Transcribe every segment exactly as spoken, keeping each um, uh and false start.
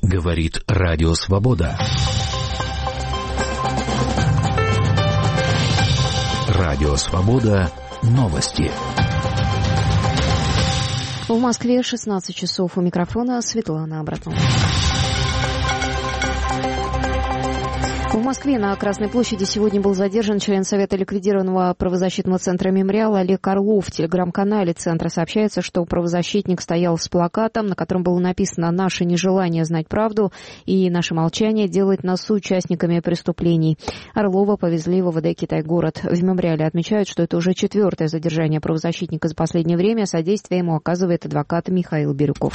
Говорит Радио Свобода. Радио Свобода. Новости. В Москве шестнадцать часов. У микрофона Светлана Абратова. В Москве на Красной площади сегодня был задержан член Совета ликвидированного правозащитного центра «Мемориал» Олег Орлов. В телеграм-канале центра сообщается, что правозащитник стоял с плакатом, на котором было написано «Наше нежелание знать правду и наше молчание делает нас соучастниками преступлений». Орлова повезли в ОВД «Китай-город». В «Мемориале» отмечают, что это уже четвертое задержание правозащитника за последнее время. Содействие ему оказывает адвокат Михаил Бирюков.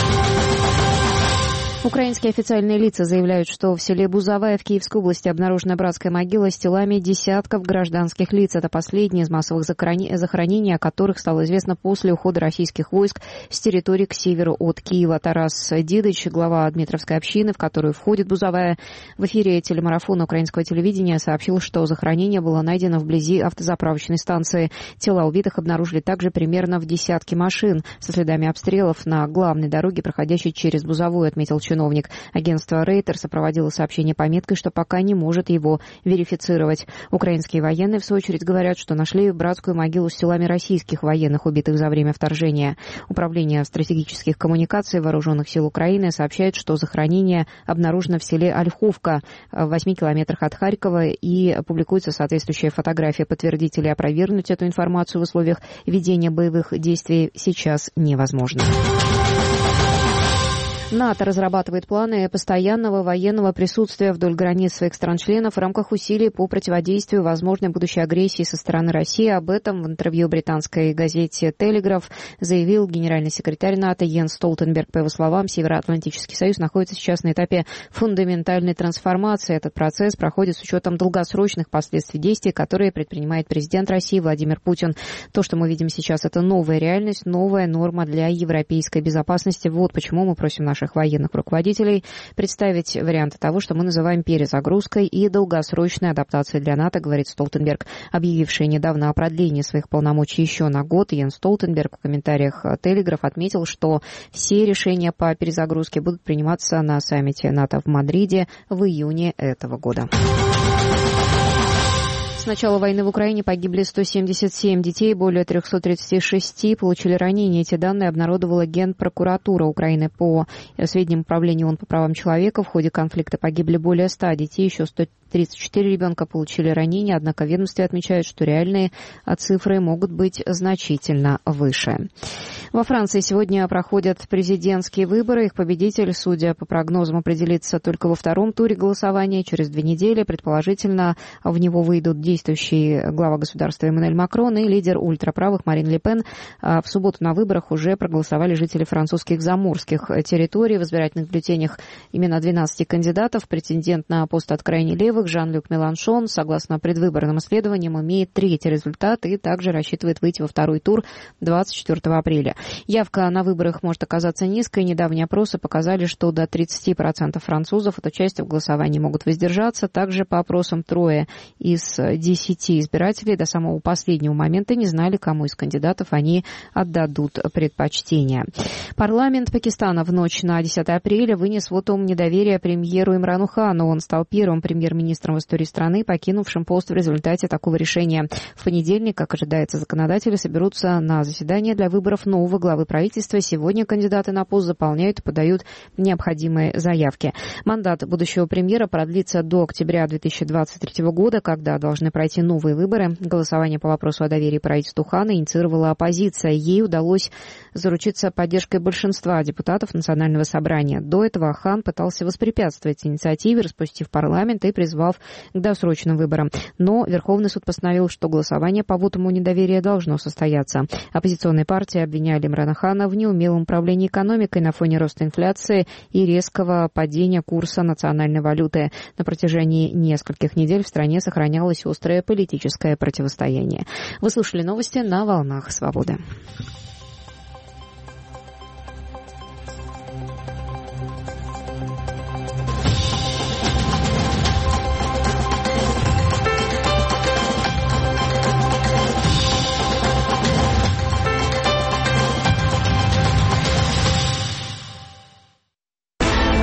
Украинские официальные лица заявляют, что в селе Бузовая в Киевской области обнаружена братская могила с телами десятков гражданских лиц. Это последние из массовых захоронений, о которых стало известно после ухода российских войск с территории к северу от Киева. Тарас Дидыч, глава Дмитровской общины, в которую входит Бузовая, в эфире телемарафона украинского телевидения сообщил, что захоронение было найдено вблизи автозаправочной станции. Тела убитых обнаружили также примерно в десятке машин со следами обстрелов на главной дороге, проходящей через Бузовую, отметил чиновник. Агентство Рейтер сопроводило сообщение пометкой, что пока не может его верифицировать. Украинские военные, в свою очередь, говорят, что нашли братскую могилу с телами российских военных, убитых за время вторжения. Управление стратегических коммуникаций Вооруженных сил Украины сообщает, что захоронение обнаружено в селе Ольховка в восьми километрах от Харькова, и публикуется соответствующая фотография. Подтвердить или опровергнуть эту информацию в условиях ведения боевых действий сейчас невозможно. НАТО разрабатывает планы постоянного военного присутствия вдоль границ своих стран-членов в рамках усилий по противодействию возможной будущей агрессии со стороны России. Об этом в интервью британской газете «Телеграф» заявил генеральный секретарь НАТО Йенс Столтенберг. По его словам, Североатлантический союз находится сейчас на этапе фундаментальной трансформации. Этот процесс проходит с учетом долгосрочных последствий действий, которые предпринимает президент России Владимир Путин. То, что мы видим сейчас, это новая реальность, новая норма для европейской безопасности. Вот почему мы просим наших военных руководителей представить варианты того, что мы называем перезагрузкой и долгосрочной адаптацией для НАТО, говорит Столтенберг, объявивший недавно о продлении своих полномочий еще на год. Йенс Столтенберг в комментариях «Телеграф» отметил, что все решения по перезагрузке будут приниматься на саммите НАТО в Мадриде в июне этого года. С начала войны в Украине погибли сто семьдесят семь детей, более триста тридцать шесть получили ранения. Эти данные обнародовала Генпрокуратура Украины. По сведениям Управления ООН по правам человека, в ходе конфликта погибли более ста детей, еще сто тридцать четыре ребенка получили ранения, однако ведомстве отмечают, что реальные цифры могут быть значительно выше. Во Франции сегодня проходят президентские выборы. Их победитель, судя по прогнозам, определится только во втором туре голосования. Через две недели, предположительно, в него выйдут действующий глава государства Эммануэль Макрон и лидер ультраправых Марин Ле Пен. В субботу на выборах уже проголосовали жители французских заморских территорий. В избирательных бюллетенях имена двенадцати кандидатов. Претендент на пост от крайне левых Жан-Люк Меланшон, согласно предвыборным исследованиям, имеет третий результат и также рассчитывает выйти во второй тур двадцать четвёртого апреля. Явка на выборах может оказаться низкой. Недавние опросы показали, что до тридцати процентов французов от участия в голосовании могут воздержаться. Также по опросам трое из десяти избирателей до самого последнего момента не знали, кому из кандидатов они отдадут предпочтение. Парламент Пакистана в ночь на десятое апреля вынес вотум недоверия премьеру Имрану Хану. Он стал первым премьер-министром в истории страны, покинувшим пост в результате такого решения. В понедельник, как ожидается, законодатели соберутся на заседание для выборов нового главы правительства. Сегодня кандидаты на пост заполняют и подают необходимые заявки. Мандат будущего премьера продлится до октября две тысячи двадцать третьего года, когда должны пройти новые выборы. Голосование по вопросу о доверии правительству Хана инициировала оппозиция. Ей удалось заручиться поддержкой большинства депутатов Национального собрания. До этого Хан пытался воспрепятствовать инициативе, распустив парламент и призвав к досрочным выборам. Но Верховный суд постановил, что голосование по вотуму недоверия должно состояться. Оппозиционные партии обвиняли Имрана Хана в неумелом управлении экономикой на фоне роста инфляции и резкого падения курса национальной валюты. На протяжении нескольких недель в стране сохранялось острое политическое противостояние. Вы слушали новости на «Волнах Свободы».